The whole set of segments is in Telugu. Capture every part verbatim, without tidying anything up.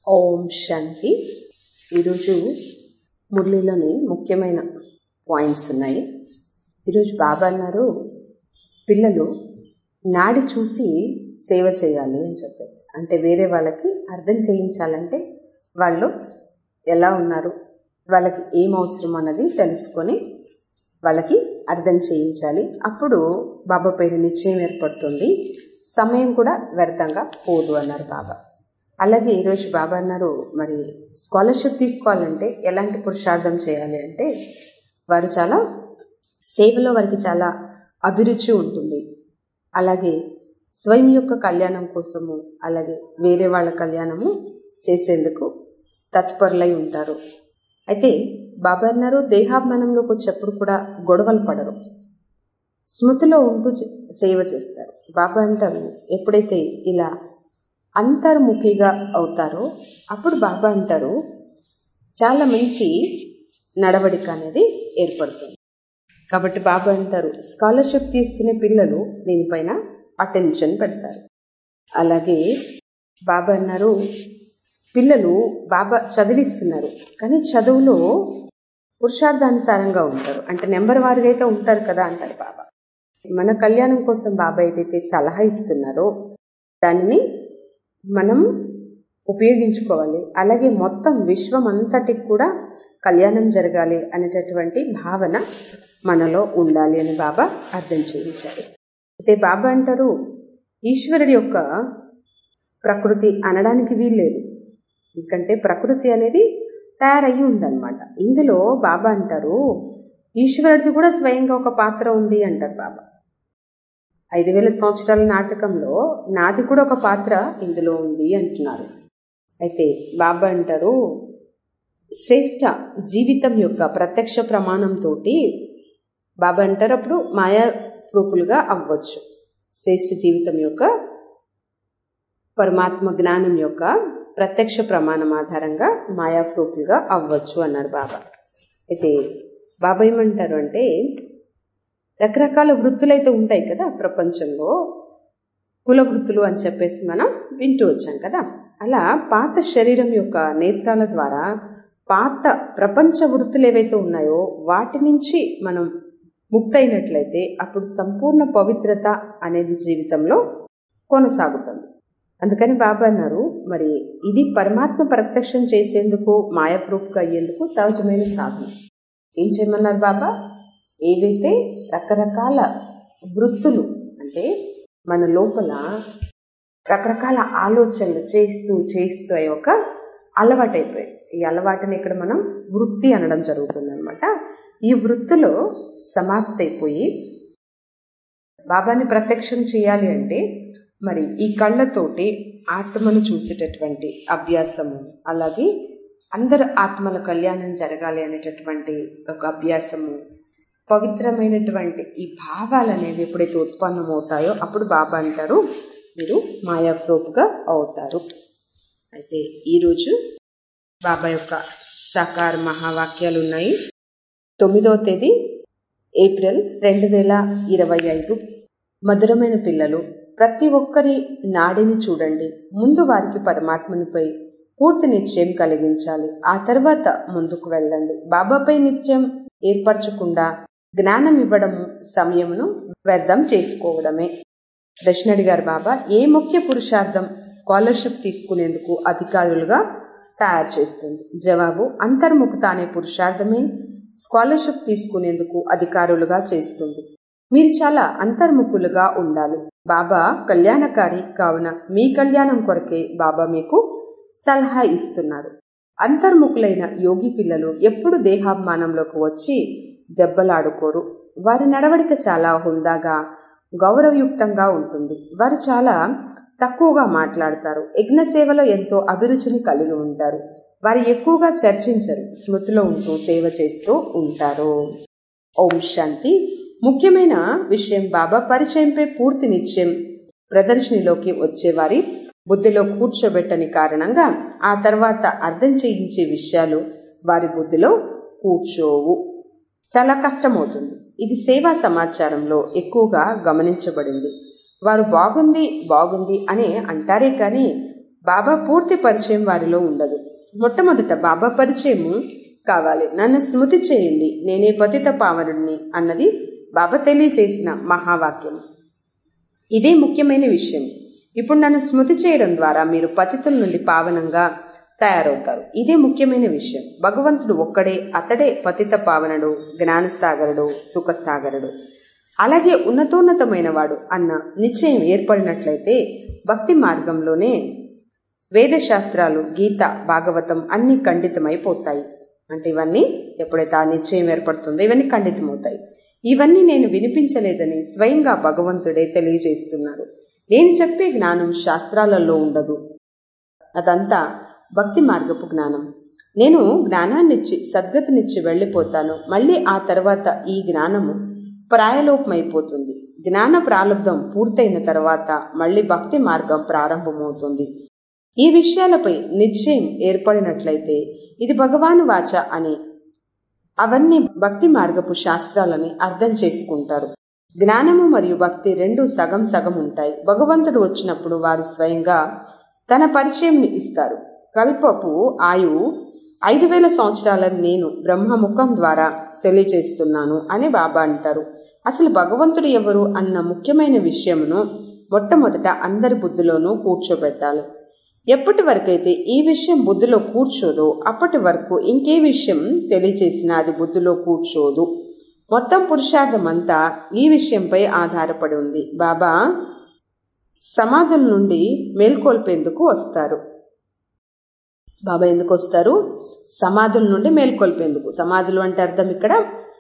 ఓం శాంతి. ఈరోజు మురళీలోని ముఖ్యమైన పాయింట్స్ ఉన్నాయి. ఈరోజు బాబా అన్నారు, పిల్లలు నాడి చూసి సేవ చేయాలి అని చెప్పేసి. అంటే వేరే వాళ్ళకి అర్థం చేయించాలంటే వాళ్ళు ఎలా ఉన్నారు, వాళ్ళకి ఏం అవసరం అన్నది తెలుసుకొని వాళ్ళకి అర్థం చేయించాలి. అప్పుడు బాబా పైన నిశ్చయం ఏర్పడుతుంది, సమయం కూడా వ్యర్థంగా పోదు అన్నారు బాబా. అలాగే ఈరోజు బాబా అన్నారు, మరి స్కాలర్షిప్ తీసుకోవాలంటే ఎలాంటి పురుషార్థం చేయాలి అంటే, వారు చాలా సేవలో వారికి చాలా అభిరుచి ఉంటుంది. అలాగే స్వయం యొక్క కళ్యాణం కోసము, అలాగే వేరే వాళ్ళ కళ్యాణము చేసేందుకు తత్పరులై ఉంటారు. అయితే బాబా అన్నారు, దేహాభిమానంలోకి వచ్చేప్పుడు కూడా గొడవలు పడరు, స్మృతిలో ఉంటూ సేవ చేస్తారు. బాబా అంటారు, ఎప్పుడైతే ఇలా అంతర్ముఖిగా అవుతారో అప్పుడు బాబా అంటారు చాలా మంచి నడవడిక అనేది ఏర్పడుతుంది. కాబట్టి బాబా అంటారు, స్కాలర్షిప్ తీసుకునే పిల్లలు దీనిపైన అటెన్షన్ పెడతారు. అలాగే బాబా అన్నారు, పిల్లలు బాబా చదివిస్తున్నారు కానీ చదువులో పురుషార్థానుసారంగా ఉంటారు. అంటే నెంబర్ వారిగా అయితే ఉంటారు కదా అంటారు బాబా. మన కళ్యాణం కోసం బాబా ఏదైతే సలహా ఇస్తున్నారో దానిని మనం ఉపయోగించుకోవాలి. అలాగే మొత్తం విశ్వం అంతటికి కూడా కళ్యాణం జరగాలి అనేటటువంటి భావన మనలో ఉండాలి అని బాబా అర్థం చేయించారు. అయితే బాబా అంటారు, ఈశ్వరుడి యొక్క ప్రకృతి అనడానికి వీల్లేదు, ఎందుకంటే ప్రకృతి అనేది తయారయ్యి ఉందన్నమాట. ఇందులో బాబా అంటారు, ఈశ్వరుడిది కూడా స్వయంగా ఒక పాత్ర ఉంది అంటారు బాబా. ఐదు వేల సంవత్సరాల నాటకంలో నాది కూడా ఒక పాత్ర ఇందులో ఉంది అంటున్నారు. అయితే బాబా అంటారు, శ్రేష్ఠ జీవితం యొక్క ప్రత్యక్ష ప్రమాణంతో బాబా అంటారు అప్పుడు మాయా రూపులుగా అవ్వచ్చు. శ్రేష్ఠ జీవితం యొక్క పరమాత్మ జ్ఞానం యొక్క ప్రత్యక్ష ప్రమాణం ఆధారంగా మాయా రూపులుగా అవ్వచ్చు అన్నారు బాబా. అయితే బాబా ఏమంటారు అంటే, రకరకాల వృత్తులైతే ఉంటాయి కదా ప్రపంచంలో, కుల వృత్తులు అని చెప్పేసి మనం వింటూ వచ్చాం కదా. అలా పాత శరీరం యొక్క నేత్రాల ద్వారా పాత ప్రపంచ వృత్తులు ఏవైతే ఉన్నాయో వాటి నుంచి మనం ముక్తైనట్లయితే అప్పుడు సంపూర్ణ పవిత్రత అనేది జీవితంలో కొనసాగుతుంది. అందుకని బాబా అన్నారు, మరి ఇది పరమాత్మ ప్రత్యక్షం చేసేందుకు మాయాప్రూఫ్గా అయ్యేందుకు సహజమైన సాధన. ఏం చేయమన్నారు బాబా? ఏవైతే రకరకాల వృత్తులు అంటే మన లోపల రకరకాల ఆలోచనలు చేస్తూ చేస్తూ ఒక అలవాటు అయిపోయాయి. ఈ అలవాటుని ఇక్కడ మనం వృత్తి అనడం జరుగుతుంది అనమాట. ఈ వృత్తిలో సమాప్తి అయిపోయి బాబాని ప్రత్యక్షం చేయాలి అంటే మరి ఈ కళ్ళతోటి ఆత్మను చూసేటటువంటి అభ్యాసము, అలాగే అందరు ఆత్మల కళ్యాణం జరగాలి అనేటటువంటి ఒక అభ్యాసము, పవిత్రమైనటువంటి ఈ భావాలు అనేవి ఎప్పుడైతే ఉత్పన్నమవుతాయో అప్పుడు బాబా అంటారు, మీరు మాయాప్రూఫ్గా అవుతారు. అయితే ఈరోజు బాబా యొక్క సాకార మహావాక్యాలు ఉన్నాయి. తొమ్మిదవ తేదీ ఏప్రిల్ రెండు వేల ఇరవై ఐదు. మధురమైన పిల్లలు, ప్రతి ఒక్కరి నాడిని చూడండి. ముందు వారికి పరమాత్మనిపై పూర్తి నిశ్చయం కలిగించాలి, ఆ తర్వాత ముందుకు వెళ్ళండి. బాబాపై నిత్యం ఏర్పరచకుండా జ్ఞానం ఇవ్వడము సమయమును వ్యర్థం చేసుకోవడమే. ప్రశ్న అడిగారు బాబా, ఏ ముఖ్య పురుషార్థం స్కాలర్షిప్ తీసుకునేందుకు అధికారులుగా తయారు చేస్తుంది? జవాబు, అంతర్ముఖత అనే పురుషార్థమే స్కాలర్షిప్ తీసుకునేందుకు అధికారులుగా చేస్తుంది. మీరు చాలా అంతర్ముఖులుగా ఉండాలి. బాబా కళ్యాణకారి కావున మీ కళ్యాణం కొరకే బాబా మీకు సలహా ఇస్తున్నారు. అంతర్ముఖులైన యోగి పిల్లలు ఎప్పుడు దేహాభిమానంలోకి వచ్చి దెబ్బలాడుకోరు. వారి నడవడిక చాలా హుందాగా గౌరవయుక్తంగా ఉంటుంది. వారు చాలా తక్కువగా మాట్లాడతారు. యజ్ఞ సేవలో ఎంతో అభిరుచిని కలిగి ఉంటారు. వారు ఎక్కువగా చర్చించరు, స్మృతిలో ఉంటూ సేవ చేస్తూ ఉంటారు. ఓం శాంతి. ముఖ్యమైన విషయం, బాబా పరిచయంపై పూర్తి నిశ్చయం ప్రదర్శనలోకి వచ్చేవారి బుద్ధిలో కూర్చోబెట్టని కారణంగా ఆ తర్వాత అర్థం చేయించే విషయాలు వారి బుద్ధిలో కూర్చోవు. చాలా కష్టమవుతుంది. ఇది సేవా సమాచారంలో ఎక్కువగా గమనించబడింది. వారు బాగుంది బాగుంది అని అంటారే కానీ బాబా పూర్తి పరిచయం వారిలో ఉండదు. మొట్టమొదట బాబా పరిచయము కావాలి. నన్ను స్మృతి చేయండి, నేనే పతిత పావనుడిని అన్నది బాబా తెలియచేసిన మహావాక్యం. ఇదే ముఖ్యమైన విషయం. ఇప్పుడు నన్ను స్మృతి చేయడం ద్వారా మీరు పతితుల నుండి పావనంగా తయారవుతారు. ఇదే ముఖ్యమైన విషయం. భగవంతుడు ఒక్కడే, అతడే పతిత పావనుడు, జ్ఞానసాగరుడు, సుఖసాగరుడు, అలాగే ఉన్నతోన్నతమైన వాడు అన్న నిశ్చయం ఏర్పడినట్లయితే భక్తి మార్గంలోనే వేదశాస్త్రాలు, గీత, భాగవతం అన్ని ఖండితమైపోతాయి. అంటే ఇవన్నీ ఎప్పుడైతే ఆ నిశ్చయం ఏర్పడుతుందో ఇవన్నీ ఖండితమవుతాయి. ఇవన్నీ నేను వినిపించలేదని స్వయంగా భగవంతుడే తెలియజేస్తున్నారు. నేను చెప్పే జ్ఞానం శాస్త్రాలలో ఉండదు, అదంతా భక్తి మార్గపు జ్ఞానం. నేను జ్ఞానాన్నిచ్చి సద్గతినిచ్చి వెళ్లిపోతాను. మళ్ళీ ఆ తర్వాత ఈ జ్ఞానము ప్రాయలోపమైపోతుంది. జ్ఞాన ప్రారంభం పూర్తయిన తర్వాత మళ్ళీ భక్తి మార్గం ప్రారంభమవుతుంది. ఈ విషయాలపై నిశ్చయం ఏర్పడినట్లయితే ఇది భగవాను వాచ అని అవన్నీ భక్తి మార్గపు శాస్త్రాలని అర్థం చేసుకుంటారు. జ్ఞానము మరియు భక్తి రెండు సగం సగం ఉంటాయి. భగవంతుడు వచ్చినప్పుడు వారు స్వయంగా తన పరిచయం ఇస్తారు. కల్పపు ఆయువు ఐదు వేల సంవత్సరాలని నేను బ్రహ్మముఖం ద్వారా తెలియజేస్తున్నాను అని బాబా అంటారు. అసలు భగవంతుడు ఎవరు అన్న ముఖ్యమైన విషయమును మొట్టమొదట అందరి బుద్ధిలోనూ కూర్చోబెట్టాలి. ఎప్పటి వరకైతే ఈ విషయం బుద్ధిలో కూర్చోదో అప్పటి వరకు ఇంకే విషయం తెలియచేసినా అది బుద్ధిలో కూర్చోదు. మొత్తం పురుషార్థం అంతా ఈ విషయంపై ఆధారపడి ఉంది. బాబా సమాధుల నుండి మేల్కొల్పేందుకు వస్తారు. బాబా ఎందుకు వస్తారు? సమాధుల నుండి మేల్కొల్పేందుకు. సమాధులు అంటే అర్థం ఇక్కడ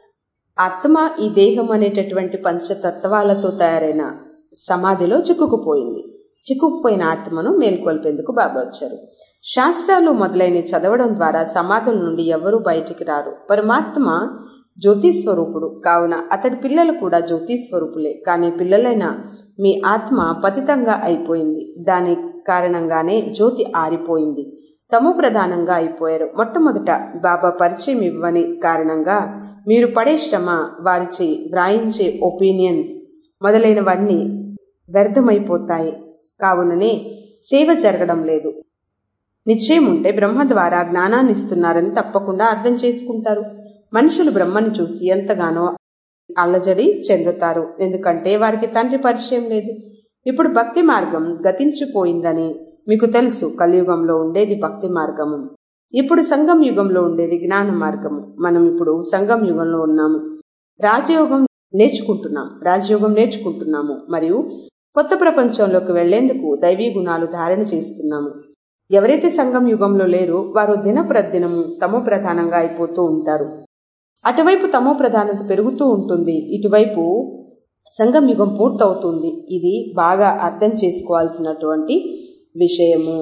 ఆత్మ ఈ దేహం అనేటటువంటి పంచతత్వాలతో తయారైన సమాధిలో చిక్కుకుపోయింది. చిక్కుకుపోయిన ఆత్మను మేల్కొల్పేందుకు బాబా వచ్చారు. శాస్త్రాలు మొదలైన చదవడం ద్వారా సమాధుల నుండి ఎవరూ బయటికి రారు. పరమాత్మ జ్యోతి స్వరూపుడు కావున అతడి పిల్లలు కూడా జ్యోతి స్వరూపులే. కానీ పిల్లలైన మీ ఆత్మ పతితంగా అయిపోయింది. దాని కారణంగానే జ్యోతి ఆరిపోయింది. తమో ప్రధానంగా అయిపోయారు. మొట్టమొదట బాబా పరిచయం ఇవ్వని కారణంగా మీరు పడే శ్రమ, వారిచే వ్రాయించే ఒపీనియన్ మొదలైనవన్నీ వ్యర్థమైపోతాయి. కావుననే సేవ జరగడం లేదు. నిశ్చయం ఉంటే బ్రహ్మ ద్వారా జ్ఞానాన్ని ఇస్తున్నారని తప్పకుండా అర్థం చేసుకుంటారు. మనుషులు బ్రహ్మను చూసి ఎంతగానో అల్లజడి చెందుతారు. ఎందుకంటే వారికి తండ్రి పరిచయం లేదు. ఇప్పుడు భక్తి మార్గం గతించిపోయిందని మీకు తెలుసు. కలియుగంలో ఉండేది భక్తి మార్గము, ఇప్పుడు సంగం యుగంలో ఉండేది జ్ఞాన మార్గము. మనం ఇప్పుడు సంగం యుగంలో ఉన్నాము. రాజయోగం నేర్చుకుంటున్నాం రాజయోగం నేర్చుకుంటున్నాము మరియు కొత్త ప్రపంచంలోకి వెళ్లేందుకు దైవీ గుణాలు ధారణ చేస్తున్నాము. ఎవరైతే సంగం యుగంలో లేరో వారు దిన ప్రదినము తమో ప్రధానంగా అయిపోతూ ఉంటారు. అటువైపు తమో ప్రధానత పెరుగుతూ ఉంటుంది, ఇటువైపు సంగం యుగం పూర్తవుతుంది. ఇది బాగా అర్థం చేసుకోవాల్సినటువంటి విషయము.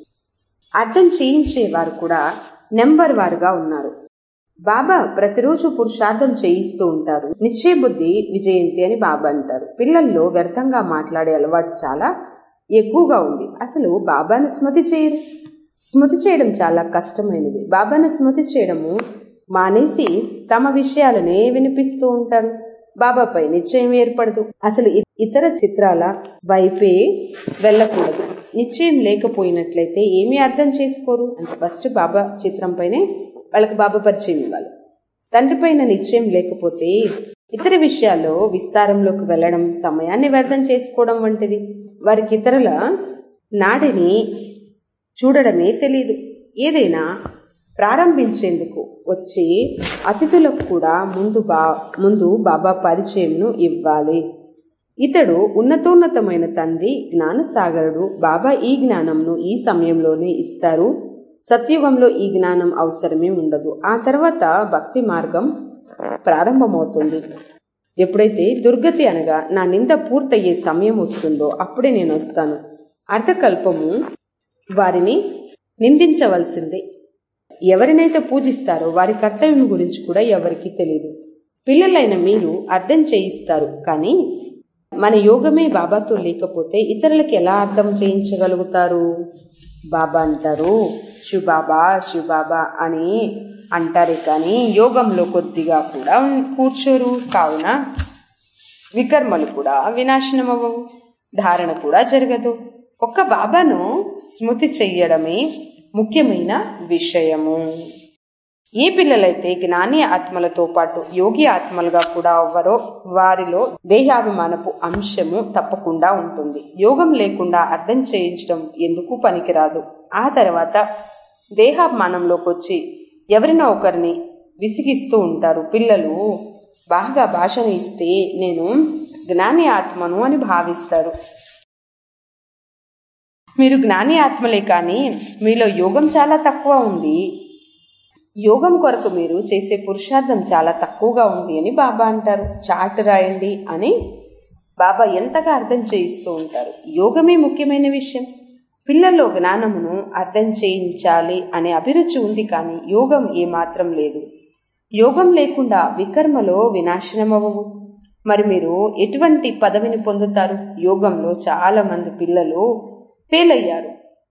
అర్థం చేయించే వారు కూడా నెంబర్ వారుగా ఉన్నారు. బాబా ప్రతిరోజు పురుషార్థం చేయిస్తూ ఉంటారు. నిశ్చయ బుద్ధి విజయంతి అని బాబా అంటారు. పిల్లల్లో వ్యర్థంగా మాట్లాడే అలవాటు చాలా ఎక్కువగా ఉంది. అసలు బాబాను స్మృతి చేయరు. స్మృతి చేయడం చాలా కష్టమైనది. బాబాను స్మృతి చేయడము మానేసి తమ విషయాలనే వినిపిస్తూ ఉంటారు. బాబాపై నిశ్చయం ఏర్పడదు. అసలు ఇతర చిత్రాల వైపే వెళ్ళకూడదు. నిశ్చయం లేకపోయినట్లయితే ఏమీ అర్థం చేసుకోరు. అంటే ఫస్ట్ బాబా చిత్రంపైనే వాళ్ళకి బాబా పరిచయం ఇవ్వాలి. తండ్రి పైన నిశ్చయం లేకపోతే ఇతర విషయాల్లో విస్తారంలోకి వెళ్లడం, సమయాన్ని వ్యర్థం చేసుకోవడం వంటిది. వారికి ఇతరుల నాడిని చూడడమే తెలియదు. ఏదైనా ప్రారంభించేందుకు వచ్చే అతిథులకు కూడా ముందు బా ముందు బాబా పరిచయంను ఇవ్వాలి. ఇతడు ఉన్నతోన్నతమైన తండ్రి, జ్ఞానసాగరుడు. బాబా ఈ జ్ఞానంను ఈ సమయంలోనే ఇస్తారు. సత్యుగంలో ఈ జ్ఞానం అవసరమే ఉండదు. ఆ తర్వాత భక్తి మార్గం ప్రారంభమవుతుంది. ఎప్పుడైతే దుర్గతి అనగా నా నింద పూర్తయ్యే సమయం వస్తుందో అప్పుడే నేను వస్తాను. అర్థకల్పము వారిని నిందించవలసిందే. ఎవరినైతే పూజిస్తారో వారి కర్తవ్యం గురించి కూడా ఎవరికీ తెలియదు. పిల్లలైన మీరు అర్థం చేయిస్తారు, కానీ మన యోగమే బాబాతో లేకపోతే ఇతరులకు ఎలా అర్థం చేయించగలుగుతారు? బాబా అంటారు శివబాబా శివబాబా అని అంటారే కానీ యోగంలో కొద్దిగా కూడా కూర్చోరు. కావున వికర్మలు కూడా వినాశనమవ్వవు, ధారణ కూడా జరగదు. ఒక్క బాబాను స్మృతి చెయ్యడమే ముఖ్యమైన విషయము. ఏ పిల్లలైతే జ్ఞాని ఆత్మలతో పాటు యోగి ఆత్మలుగా కూడా అవ్వరో వారిలో దేహాభిమానపు అంశము తప్పకుండా ఉంటుంది. యోగం లేకుండా అర్థం చేయించడం ఎందుకు పనికిరాదు. ఆ తర్వాత దేహాభిమానంలోకి వచ్చి ఎవరినో ఒకరిని విసిగిస్తూ ఉంటారు. పిల్లలు బాగా భాషను ఇస్తే నేను జ్ఞాని ఆత్మను అని భావిస్తారు. మీరు జ్ఞాని ఆత్మలే కానీ మీలో యోగం చాలా తక్కువ ఉంది, యోగం కొరకు మీరు చేసే పురుషార్థం చాలా తక్కువగా ఉంది అని బాబా అంటారు. చాటు రాయండి అని బాబా ఎంతగా అర్థం చేయిస్తూ ఉంటారు. యోగమే ముఖ్యమైన విషయం. పిల్లల్లో జ్ఞానమును అర్థం చేయించాలి అనే అభిరుచి ఉంది, కానీ యోగం ఏమాత్రం లేదు. యోగం లేకుండా వికర్మలో వినాశనమవ్వవు. మరి మీరు ఎటువంటి పదవిని పొందుతారు? యోగంలో చాలా మంది పిల్లలు ఫెయిల్ అయ్యారు.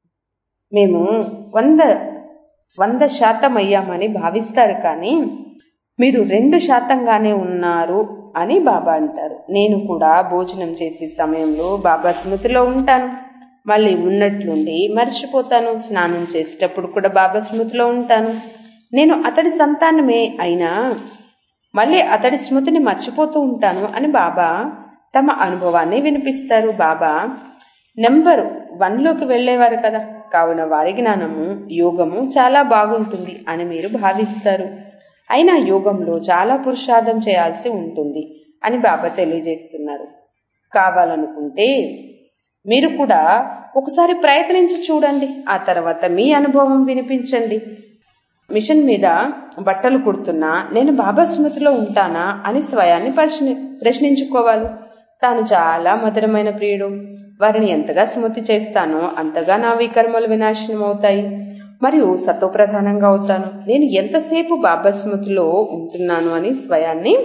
మేము వంద వంద శాతం అయ్యామని భావిస్తారు, కానీ మీరు రెండు శాతంగానే ఉన్నారు అని బాబా అంటారు. నేను కూడా భోజనం చేసే సమయంలో బాబా స్మృతిలో ఉంటాను, మళ్ళీ ఉన్నట్లుండి మర్చిపోతాను. స్నానం చేసేటప్పుడు కూడా బాబా స్మృతిలో ఉంటాను. నేను అతడి సంతానమే అయినా మళ్ళీ అతడి స్మృతిని మర్చిపోతూ ఉంటాను అని బాబా తమ అనుభవాన్ని వినిపిస్తారు. బాబా నెంబర్ వన్లోకి వెళ్లేవారు కదా, కావున వారి జ్ఞానము యోగము చాలా బాగుంటుంది అని మీరు భావిస్తారు. అయినా యోగంలో చాలా పురుషార్థం చేయాల్సి ఉంటుంది అని బాబా తెలియజేస్తున్నారు. కావాలనుకుంటే మీరు కూడా ఒకసారి ప్రయత్నించి చూడండి, ఆ తర్వాత మీ అనుభవం వినిపించండి. మిషన్ మీద బట్టలు కుడుతున్నా నేను బాబా స్మృతిలో ఉంటానా అని స్వయాన్ని ప్రశ్ని ప్రశ్నించుకోవాలి. తాను చాలా మధురమైన ప్రియుడు, వారిని ఎంతగా స్మృతి చేస్తానో అంతగా నా వికర్మలు వినాశనం అవుతాయి మరియు సతోప్రధానంగా అవుతాను. నేను ఎంతసేపు బాబా స్మృతిలో ఉంటున్నాను అని స్వయాన్ని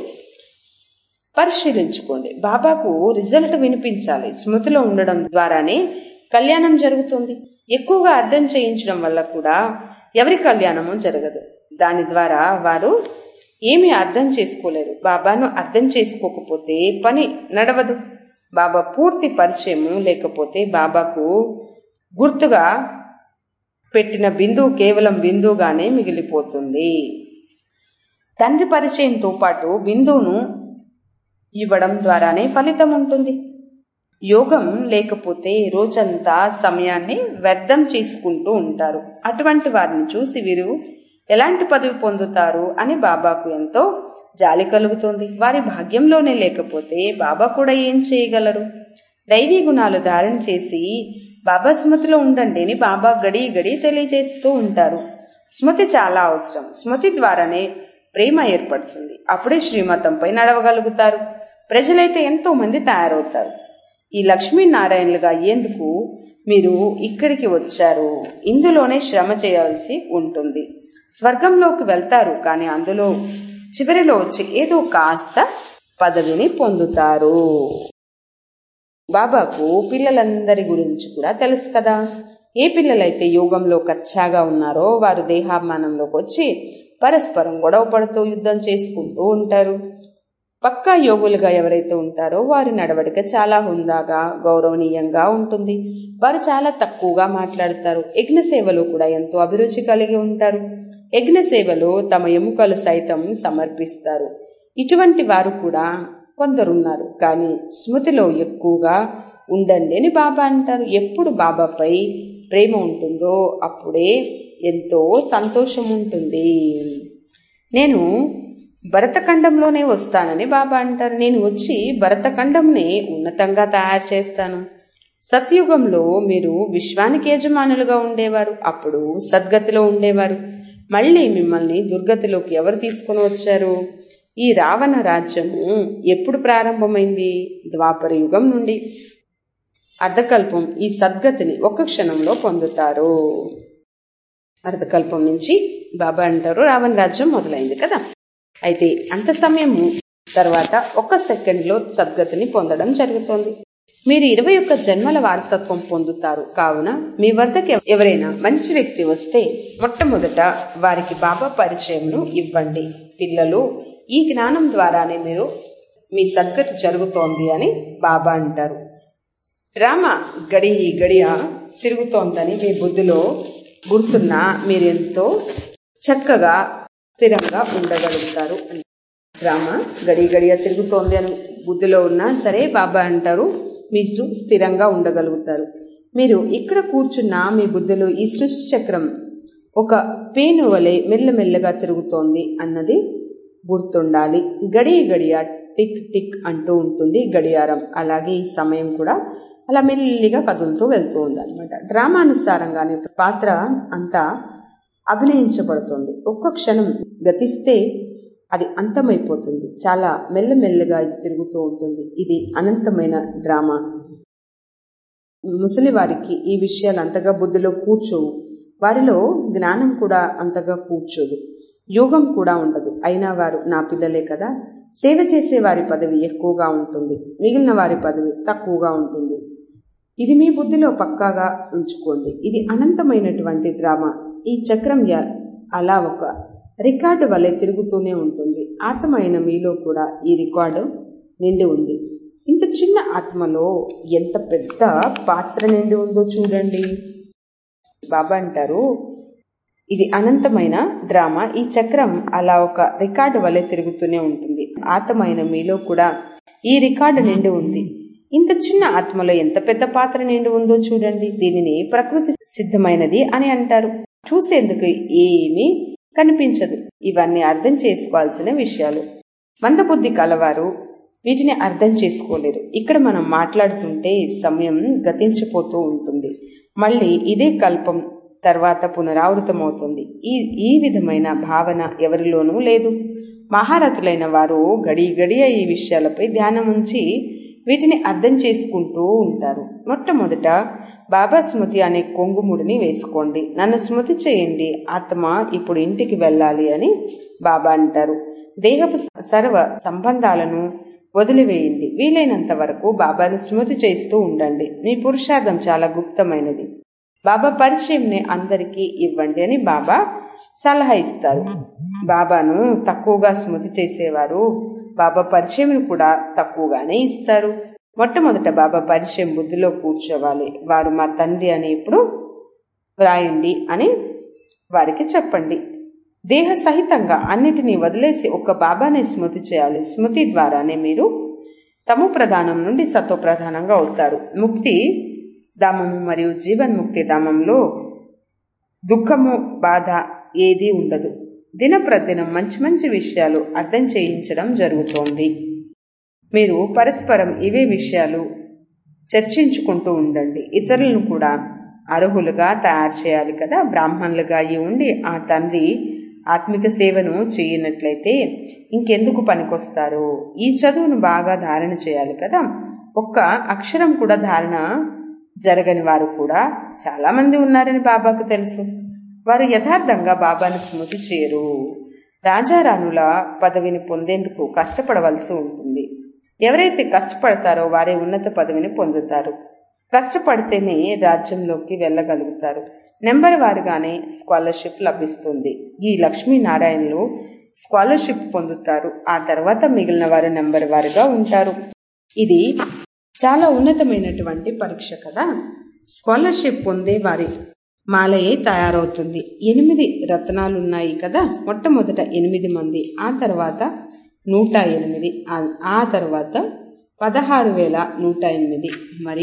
పరిశీలించుకోండి. బాబాకు రిజల్ట్ వినిపించాలి. స్మృతిలో ఉండడం ద్వారానే కళ్యాణం జరుగుతుంది. ఎక్కువగా అర్థం చేయించడం వల్ల కూడా ఎవరి కళ్యాణము జరగదు. దాని ద్వారా వారు ఏమీ అర్థం చేసుకోలేరు. బాబాను అర్థం చేసుకోకపోతే పని నడవదు. బాబా పూర్తి పరిచయము లేకపోతే బాబాకు గుర్తుగా పెట్టిన బిందువు కేవలం బిందువుగానే మిగిలిపోతుంది. తండ్రి పరిచయంతో పాటు బిందువును ఇవ్వడం ద్వారానే ఫలితం ఉంటుంది. యోగం లేకపోతే రోజంతా సమయాన్ని వ్యర్థం చేసుకుంటూ ఉంటారు. అటువంటి వారిని చూసి వీరు ఎలాంటి పదవి పొందుతారు అని బాబాకు ఎంతో జాలి కలుగుతుంది. వారి భాగ్యంలోనే లేకపోతే బాబా కూడా ఏం చేయగలరు? దైవీ గుణాలు ధారణ చేసి బాబా స్మృతిలో ఉండండి అని బాబా గడి గడి తెలియజేస్తూ ఉంటారు. స్మృతి చాలా అవసరం. స్మృతి ద్వారానే ప్రేమ ఏర్పడుతుంది. అప్పుడే శ్రీమతంపై నడవగలుగుతారు. ప్రజలైతే ఎంతో మంది తయారవుతారు. ఈ లక్ష్మీనారాయణలుగా అయ్యేందుకు మీరు ఇక్కడికి వచ్చారు. ఇందులోనే శ్రమ చేయాల్సి ఉంటుంది. స్వర్గంలోకి వెళ్తారు, కానీ అందులో చివరిలో వచ్చి ఏదో కాస్త పదవిని పొందుతారు. బాబాకు పిల్లలందరి గురించి కూడా తెలుసు కదా. ఏ పిల్లలైతే యోగంలో కచ్చాగా ఉన్నారో వారు దేహాభిమానంలోకి వచ్చి పరస్పరం గొడవ పడుతూ యుద్ధం చేసుకుంటూ ఉంటారు. పక్కా యోగులుగా ఎవరైతే ఉంటారో వారి నడవడిక చాలా హుందాగా గౌరవనీయంగా ఉంటుంది. వారు చాలా తక్కువగా మాట్లాడతారు. యజ్ఞ సేవలో కూడా ఎంతో అభిరుచి కలిగి ఉంటారు. యజ్ఞ సేవలో తమ ఎముకలు సైతం సమర్పిస్తారు. ఇటువంటి వారు కూడా కొందరున్నారు. కానీ స్మృతిలో ఎక్కువగా ఉండండి అని బాబా అంటారు. ఎప్పుడు బాబాపై ప్రేమ ఉంటుందో అప్పుడే ఎంతో సంతోషం ఉంటుంది. నేను భరతఖండంలోనే వస్తానని బాబా అంటారు. నేను వచ్చి భరతఖండంనే ఉన్నతంగా తయారు చేస్తాను. సత్యుగంలో మీరు విశ్వానికి యజమానులుగా ఉండేవారు, అప్పుడు సద్గతిలో ఉండేవారు. మళ్ళీ మిమ్మల్ని దుర్గతిలోకి ఎవరు తీసుకుని వచ్చారు? ఈ రావణ రాజ్యము ఎప్పుడు ప్రారంభమైంది? ద్వాపర యుగం నుండి. అర్ధకల్పం ఈ సద్గతిని ఒక్క క్షణంలో పొందుతారు. అర్ధకల్పం నుంచి బాబా అంటారు రావణ రాజ్యం మొదలైంది కదా. అయితే అంత సమయము తర్వాత ఒక సెకండ్ లో సద్గతిని పొందడం జరుగుతోంది. మీరు ఇరవై ఒక్క జన్మల వారసత్వం పొందుతారు. కావున మీ వద్దకు ఎవరైనా మంచి వ్యక్తి వస్తే మొట్టమొదట వారికి బాబా పరిచయంను ఇవ్వండి. పిల్లలు, ఈ జ్ఞానం ద్వారానే మీరు మీ సద్గతి జరుగుతోంది అని బాబా అంటారు. డ్రామా గడి గడియ తిరుగుతోందని మీ బుద్ధిలో గుర్తున్నా మీరెంతో చక్కగా స్థిరంగా ఉండగలుగుతారు. డ్రామా గడి గడియ తిరుగుతోంది అని బుద్ధిలో ఉన్నా సరే బాబా అంటారు మీరు స్థిరంగా ఉండగలుగుతారు. మీరు ఇక్కడ కూర్చున్న మీ బుద్ధిలో ఈ సృష్టి చక్రం ఒక పేను వలె మెల్లమెల్లగా తిరుగుతోంది అన్నది గుర్తుండాలి. గడి గడియ టిక్ టిక్ అంటూ ఉంటుంది గడియారం. అలాగే ఈ సమయం కూడా అలా మెల్లిగా కదులుతూ వెళ్తూ ఉంది అనమాట. డ్రామానుసారంగానే పాత్ర అంతా అభినయించబడుతుంది. ఒక్క క్షణం గతిస్తే అది అంతమైపోతుంది. చాలా మెల్లమెల్లగా ఇది తిరుగుతూ ఉంటుంది. ఇది అనంతమైన డ్రామా. ముసలి వారికి ఈ విషయాలు అంతగా బుద్ధిలో కూర్చోవు. వారిలో జ్ఞానం కూడా అంతగా కూర్చోదు. యోగం కూడా ఉండదు. అయినా వారు నా పిల్లలే కదా. సేవ చేసే వారి పదవి ఎక్కువగా ఉంటుంది, మిగిలిన వారి పదవి తక్కువగా ఉంటుంది. ఇది మీ బుద్ధిలో పక్కాగా ఉంచుకోండి. ఇది అనంతమైనటువంటి డ్రామా. ఈ చక్రం అలా ఒక రికార్డు వలె తిరుగుతూనే ఉంటుంది. ఆత్మ అయిన మీలో కూడా ఈ రికార్డు నిండి ఉంది. ఇంత చిన్న ఆత్మలో ఎంత పెద్ద పాత్ర నిండి ఉందో చూడండి. బాబా అంటారు ఇది అనంతమైన డ్రామా. ఈ చక్రం అలా ఒక రికార్డు వలె తిరుగుతూనే ఉంటుంది. ఆత్మ అయిన మీలో కూడా ఈ రికార్డు నిండి ఉంది. ఇంత చిన్న ఆత్మలో ఎంత పెద్ద పాత్ర నిండి ఉందో చూడండి. దీనిని ప్రకృతి సిద్ధమైనది అని అంటారు. చూసేందుకు ఏమీ కనిపించదు. ఇవన్నీ అర్థం చేసుకోవాల్సిన విషయాలు. మందబుద్ధి కలవారు వీటిని అర్థం చేసుకోలేరు. ఇక్కడ మనం మాట్లాడుతుంటే సమయం గతించిపోతూ ఉంటుంది. మళ్ళీ ఇదే కల్పం తర్వాత పునరావృతమవుతుంది. ఈ ఈ విధమైన భావన ఎవరిలోనూ లేదు. మహారథులైన వారు గడి గడియ ఈ విషయాలపై ధ్యానం ఉంచి వీటిని అర్థం చేసుకుంటూ ఉంటారు. మొట్టమొదట బాబా స్మృతి అనే కొంగుముడిని వేసుకోండి. నన్ను స్మృతి చేయండి, ఆత్మ ఇప్పుడు ఇంటికి వెళ్ళాలి అని బాబా అంటారు. దేహపు సర్వ సంబంధాలను వదిలివేయండి. వీలైనంత వరకు బాబాను స్మృతి చేస్తూ ఉండండి. మీ పురుషార్థం చాలా గుప్తమైనది. బాబా పరిచయంని అందరికీ ఇవ్వండి అని బాబా సలహా ఇస్తారు. బాబాను తక్కువగా స్మృతి చేసేవారు బాబా పరిచయం కూడా తక్కువగానే ఇస్తారు. మొట్టమొదట బాబా పరిచయం బుద్ధిలో కూర్చోవాలి. వారు మా తండ్రి అని ఇప్పుడు వ్రాయండి అని వారికి చెప్పండి. దేహ సహితంగా అన్నిటినీ వదిలేసి ఒక్క బాబానే స్మృతి చేయాలి. స్మృతి ద్వారానే మీరు తమో ప్రధానం నుండి సతో ప్రధానంగా అవుతారు. ముక్తి ధామము మరియు జీవన్ముక్తి ధామంలో దుఃఖము బాధ ఏదీ ఉండదు. దినప్రదినం మంచి మంచి విషయాలు అర్థం చేయించడం జరుగుతోంది. మీరు పరస్పరం ఇవే విషయాలు చర్చించుకుంటూ ఉండండి. ఇతరులను కూడా అర్హులుగా తయారు చేయాలి కదా. బ్రాహ్మణులుగా అయి ఉండి ఆ తండ్రి ఆత్మిక సేవను చేయనట్లయితే ఇంకెందుకు పనికొస్తారు? ఈ చదువును బాగా ధారణ చేయాలి కదా. ఒక్క అక్షరం కూడా ధారణ జరగని వారు కూడా చాలా మంది ఉన్నారని బాబాకు తెలుసు. వారు యథార్థంగా బాబాను స్మృతి చేయరు. రాజారాణుల పదవిని పొందేందుకు కష్టపడవలసి ఉంటుంది. ఎవరైతే కష్టపడతారో వారే ఉన్నత పదవిని పొందుతారు. కష్టపడితేనే రాజ్యంలోకి వెళ్ళగలుగుతారు. నెంబర్ వారుగానే స్కాలర్షిప్ లభిస్తుంది. ఈ లక్ష్మీనారాయణలు స్కాలర్షిప్ పొందుతారు. ఆ తర్వాత మిగిలిన వారు నెంబర్ వారుగా ఉంటారు. ఇది చాలా ఉన్నతమైనటువంటి పరీక్ష కదా. స్కాలర్షిప్ పొందే వారి మాలయే తయారవుతుంది. ఎనిమిది రత్నాలున్నాయి కదా. మొట్టమొదట ఎనిమిది మంది, ఆ తర్వాత నూట ఎనిమిది, ఆ తర్వాత పదహారు వేల నూట ఎనిమిది. మరి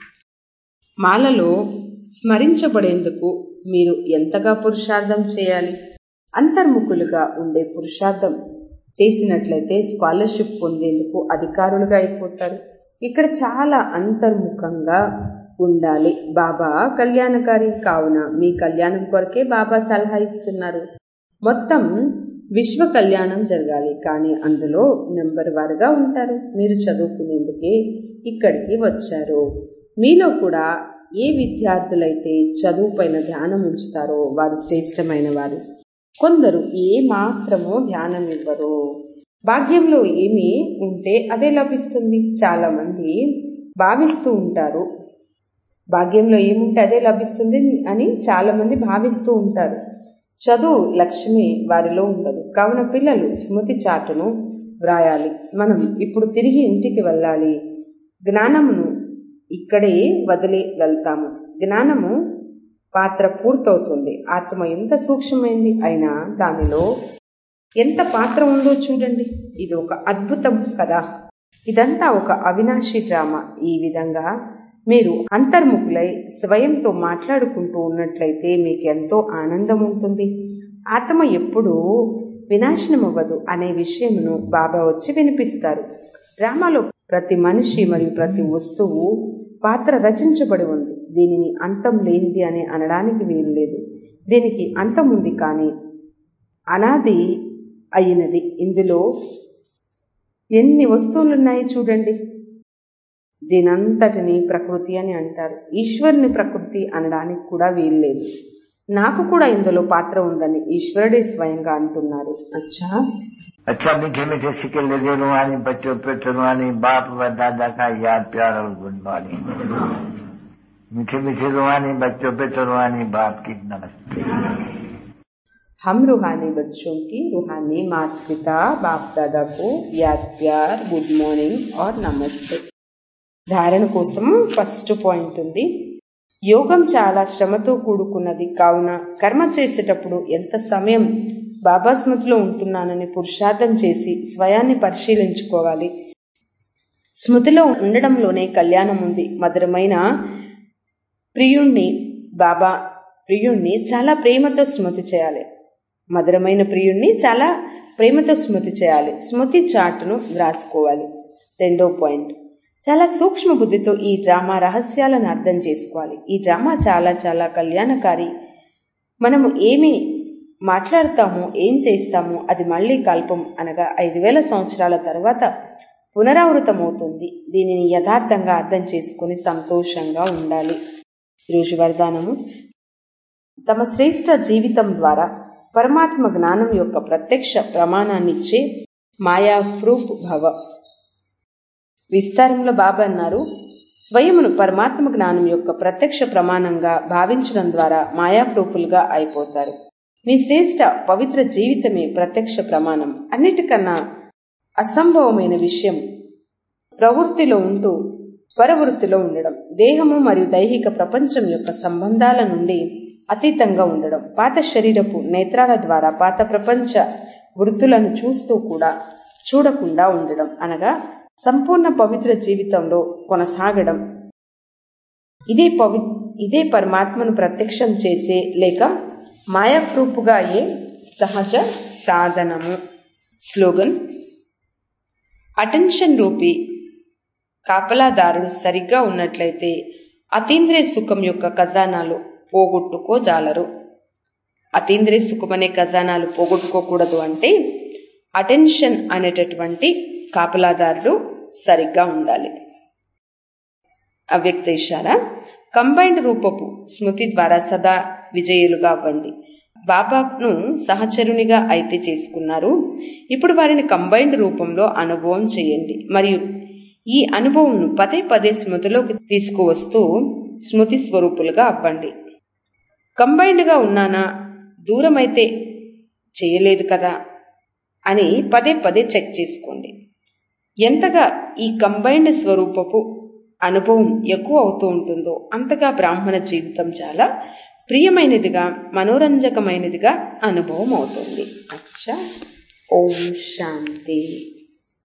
మాలలో స్మరించబడేందుకు మీరు ఎంతగా పురుషార్థం చేయాలి? అంతర్ముఖులుగా ఉండే పురుషార్థం చేసినట్లయితే స్కాలర్షిప్ పొందేందుకు అధికారులుగా అయిపోతారు. ఇక్కడ చాలా అంతర్ముఖంగా ఉండాలి. బాబా కళ్యాణకారి కావున మీ కళ్యాణం కొరకే బాబా సలహా ఇస్తున్నారు. మొత్తం విశ్వ కళ్యాణం జరగాలి, కానీ అందులో నెంబర్ వారుగా ఉంటారు. మీరు చదువుకునేందుకే ఇక్కడికి వచ్చారు. మీలో కూడా ఏ విద్యార్థులైతే చదువు పైన ధ్యానం ఉంచుతారో వారు శ్రేష్టమైన వారు. కొందరు ఏ మాత్రమో ధ్యానం ఇవ్వరు. భాగ్యంలో ఏమి ఉంటే అదే లభిస్తుంది. చాలా మంది భావిస్తూ ఉంటారు భాగ్యంలో ఏముంటే అదే లభిస్తుంది అని చాలా మంది భావిస్తూ ఉంటారు. చదువు లక్ష్మి వారిలో ఉండదు. కావున పిల్లలు స్మృతి చాటును వ్రాయాలి. మనం ఇప్పుడు తిరిగి ఇంటికి వెళ్ళాలి. జ్ఞానమును ఇక్కడే వదిలి వెళ్తాము. జ్ఞానము పాత్ర పూర్తవుతుంది. ఆత్మ ఎంత సూక్ష్మమైంది అయినా దానిలో ఎంత పాత్ర ఉందో చూడండి. ఇది ఒక అద్భుతం కదా. ఇదంతా ఒక అవినాశి డ్రామా. ఈ విధంగా మీరు అంతర్ముఖులై స్వయంతో మాట్లాడుకుంటూ ఉన్నట్లయితే మీకు ఎంతో ఆనందం ఉంటుంది. ఆత్మ ఎప్పుడూ వినాశనం అవ్వదు అనే విషయమును బాబా వచ్చి వినిపిస్తారు. డ్రామాలో ప్రతి మనిషి మరియు ప్రతి వస్తువు పాత్ర రచించబడి ఉంది. దీనిని అంతం లేనిది అని అనడానికి వీలు లేదు. దీనికి అంతం ఉంది, కానీ అనాది అయినది. ఇందులో ఎన్ని వస్తువులున్నాయి చూడండి. దీనంతటిని ప్రకృతి అని అంటారు. ఈశ్వరుని ప్రకృతి అనడానికి కూడా వీలు లేదు. నాకు కూడా ఇందులో పాత్ర ఉందని ఈశ్వరుడే స్వయంగా అంటున్నారు. అచ్చా अच्छा मीठे मीठे सिक्के लगे रुहानी बच्चों पे रुहानी बाप व दादा का याद प्यार और गुड मॉर्निंग। मीठे मीठे रुहानी बच्चों पे रुहानी बाप की नमस्ते। हम रूहानी बच्चों की रूहानी माता पिता बाप दादा को याद प्यार गुड మార్నింగ్ और నమస్తే. ధారణ కోసం ఫస్ట్ పాయింట్ ఉంది. యోగం చాలా శ్రమతో కూడుకున్నది. కావున కర్మ చేసేటప్పుడు ఎంత సమయం బాబా స్మృతిలో ఉంటున్నానని పురుషార్థం చేసి స్వయాన్ని పరిశీలించుకోవాలి. స్మృతిలో ఉండడంలోనే కళ్యాణం ఉంది. మధురమైన ప్రియుణ్ణి బాబా ప్రియుణ్ణి చాలా ప్రేమతో స్మృతి చేయాలి. మధురమైన ప్రియుణ్ణి చాలా ప్రేమతో స్మృతి చేయాలి. స్మృతి చాటును వ్రాసుకోవాలి. రెండో పాయింట్, చాలా సూక్ష్మ బుద్ధితో ఈ డ్రామా రహస్యాలను అర్థం చేసుకోవాలి. ఈ డ్రామా చాలా చాలా కళ్యాణకారి. మనము ఏమి మాట్లాడతామో ఏం చేస్తామో అది మళ్లీ కల్పం అనగా ఐదు వేల సంవత్సరాల తర్వాత పునరావృతమవుతుంది. దీనిని యథార్థంగా అర్థం చేసుకుని సంతోషంగా ఉండాలి. ఈరోజు వరదానము, తమ శ్రేష్ఠ జీవితం ద్వారా పరమాత్మ జ్ఞానం యొక్క ప్రత్యక్ష ప్రమాణాన్నిచ్చే మాయా ప్రూఫ్ భవ. విస్తారంలో బాబా అన్నారు, స్వయమును పరమాత్మ జ్ఞానం యొక్క ప్రత్యక్ష ప్రమాణంగా భావించడం ద్వారా మాయా ప్రూఫులుగా అయిపోతారు. మీ శ్రేష్ఠ పవిత్ర జీవితమే ప్రత్యక్ష ప్రమాణం. అన్నిటికన్నా అసంభవమైన విషయం ప్రవృత్తిలో ఉంటూ పరవృత్తిలో ఉండడం, దేహము మరియు దైహిక ప్రపంచం యొక్క సంబంధాల నుండి అతీతంగా ఉండడం, పాత శరీరపు నేత్రాల ద్వారా పాత ప్రపంచ వృత్తులను చూస్తూ కూడా చూడకుండా ఉండడం అనగా సంపూర్ణ పవిత్ర జీవితంలో కొనసాగడం. ఇదే పవి ఇదే పరమాత్మను ప్రత్యక్షం చేసే లేక మాయాప్రూపుగా అయ్యే సహజ సాధనము. స్లోగన్, అటెన్షన్ రూపీ కాపలాదారుడు సరిగ్గా ఉన్నట్లయితే అతీంద్రియ సుఖం యొక్క ఖజానాలు పోగొట్టుకోజాలరు. అతీంద్రియ సుఖం అనే ఖజానాలు పోగొట్టుకోకూడదు అంటే అటెన్షన్ అనేటటువంటి కాపలాదారుడు సరిగ్గా ఉండాలి. అవ్యక్త ఇషారా, కంబైన్డ్ రూపపు స్మృతి ద్వారా సదా విజయులుగా అవ్వండి. బాబాను సహచరునిగా అయితే చేసుకున్నారు. ఇప్పుడు వారిని కంబైన్డ్ రూపంలో అనుభవం చేయండి మరియు ఈ అనుభవంను పదే పదే స్మృతిలోకి తీసుకువస్తూ స్మృతి స్వరూపులుగా అవ్వండి. కంబైన్డ్గా ఉన్నానా, దూరమైతే చేయలేదు కదా అని పదే పదే చెక్ చేసుకోండి. ఎంతగా ఈ కంబైన్డ్ స్వరూపపు అనుభవం ఎక్కువ అవుతూ ఉంటుందో అంతగా బ్రాహ్మణ జీవితం చాలా ప్రియమైనదిగా మనోరంజకమైనదిగా అనుభవం అవుతుంది. అచ్చా, ఓం శాంతి.